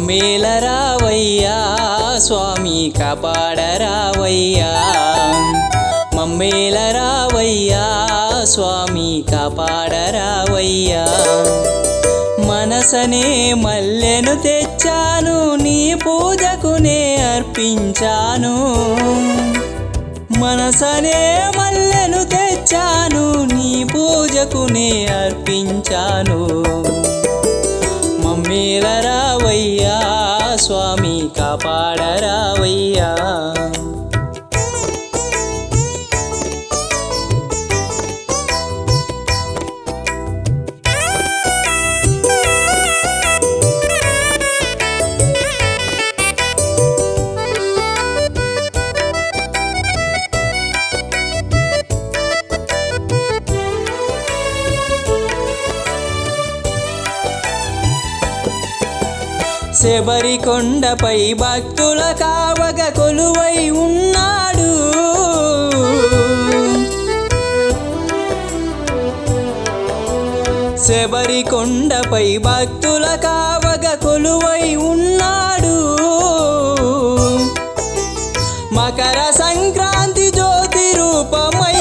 మమ్మేలరావయ్యా స్వామి కాపాడరావయ్యా మమ్మేలరావయ్యా స్వామి కాపాడరావయ్యా మనసనే మల్లెను తెచ్చాను నీ పూజకునే అర్పించాను మనసనే మల్లెను తెచ్చాను నీ పూజకునే అర్పించాను మమ్మేలరావయ్యా స్వామి కాపాడరావయ్యా శబరి కొండపై భక్తుల కావగ కొలువై ఉన్నాడు శబరి కొండపై భక్తుల కావగ కొలువై ఉన్నాడు మకర సంక్రాంతి జ్యోతి రూపమై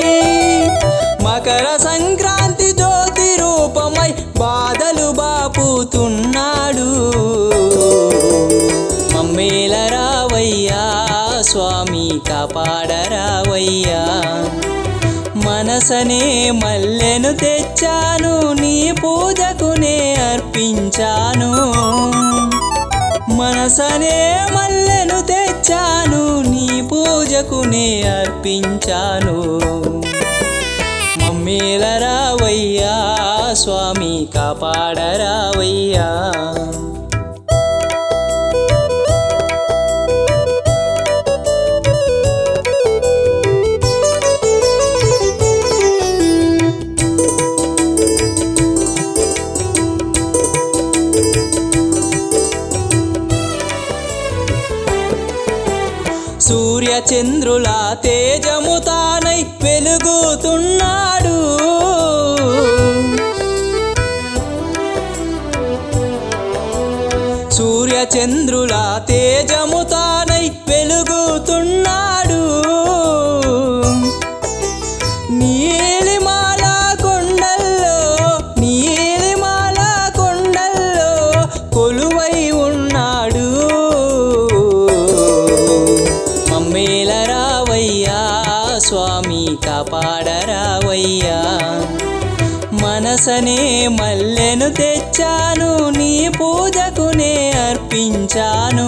మకర సంక్రాంతి జ్యోతి రూపమై బాధలు బాపుతున్నాడు మమ్మేలరావయ్యా స్వామి కాపాడరావయ్యా మనసనే మల్లెను తెచ్చాను నీ పూజకునే అర్పించాను మనసనే మల్లెను తెచ్చాను నీ పూజకునే అర్పించాను మమ్మేలరావయ్యా స్వామి కాపాడరావయ్యా సూర్య చంద్రుల తేజము తానై వెలుగుతున్నాడు సూర్య చంద్రుల తేజము తానై వెలుగుతున్నాడు నీలిమాల కొండల్లో నీలిమాల కొండల్లో కొలువై ఉన్నాడు మమ్మేలరావయ్యా స్వామి కాపాడరావయ్యా మనసనే మల్లెను తెచ్చాను నీ పూజకునే అర్పించాను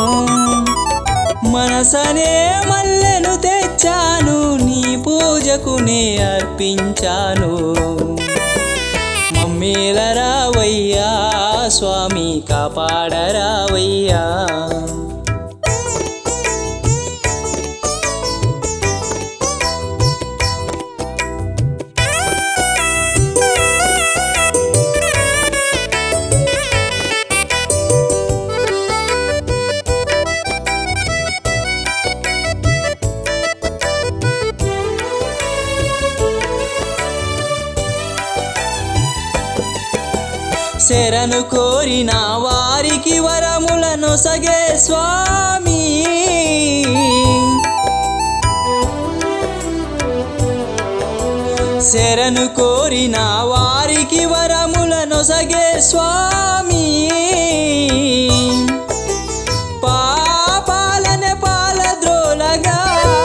మనసనే మల్లెను తెచ్చాను నీ పూజకునే అర్పించాను మమ్మేలరావయ్యా స్వామి కాపాడరావయ్యా శరణు కోరిన వారికి వరములను సగే స్వామి శరణు కోరిన వారికి వరములను సగే స్వామి పాపాలనే పాలద్రోలగా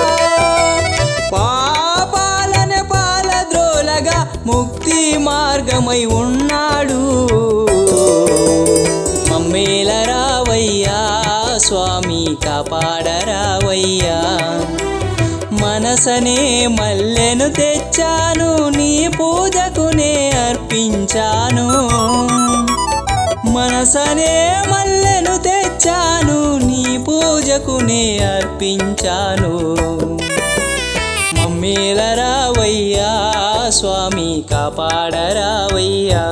పాపాలనే పాలద్రోలగా ముక్తి మార్గమై ఉన్నాడు మమ్మేలరావయ్యా స్వామి కాపాడరావయ్యా మనసనే మల్లెను తెచ్చాను నీ పూజకునే అర్పించాను మనసనే మల్లెను తెచ్చాను నీ పూజకునే అర్పించాను మమ్మేలరావయ్యా స్వామి కాపాడరావయ్యా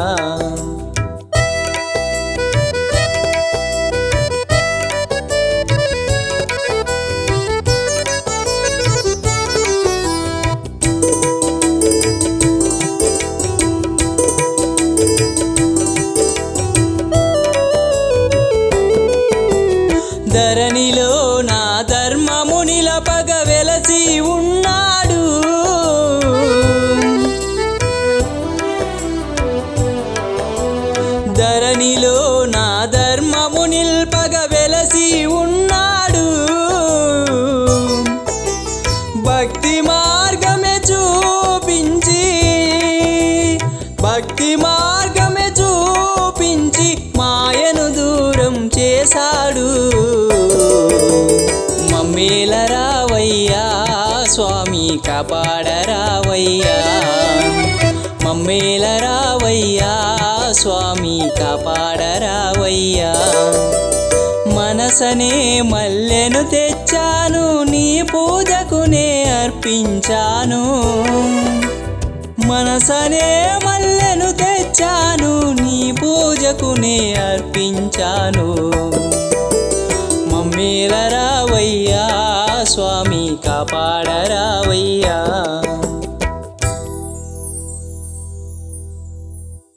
భక్తి మార్గమే చూపించి మాయను దూరం చేశాడు మమ్మేలరావయ్యా స్వామి కాపాడరావయ్యా మమ్మేలరావయ్యా స్వామి కాపాడరావయ్యా మనసనే మల్లెను తెచ్చాను నీ పూజకునే అర్పించాను మనసనే మల్లెను తెచ్చాను నీ పూజకునే అర్పించాను మమ్మేలరావయ్యా స్వామి కాపాడరావయ్యా